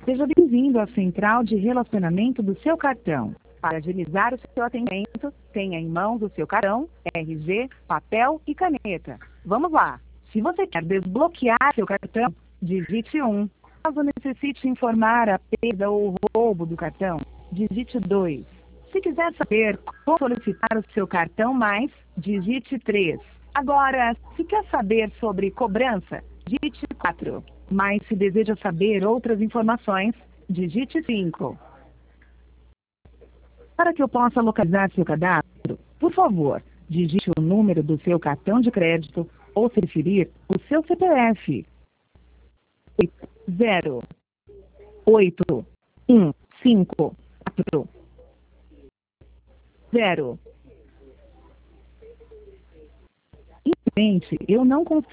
Seja bem-vindo à central de relacionamento do seu cartão. Para agilizar o seu atendimento, tenha em mãos o seu cartão, RG, papel e caneta. Vamos lá! Se você quer desbloquear seu cartão, digite 1. Caso necessite informar a perda ou roubo do cartão, digite 2. Se quiser saber como solicitar o seu cartão mais, digite 3. Agora, se quer saber sobre cobrança, digite 4. Mas se deseja saber outras informações, digite 5. Para que eu possa localizar seu cadastro, por favor, digite o número do seu cartão de crédito ou, se preferir, o seu CPF. 0, 8, 1, 5, 4, 0. Infelizmente, eu não consigo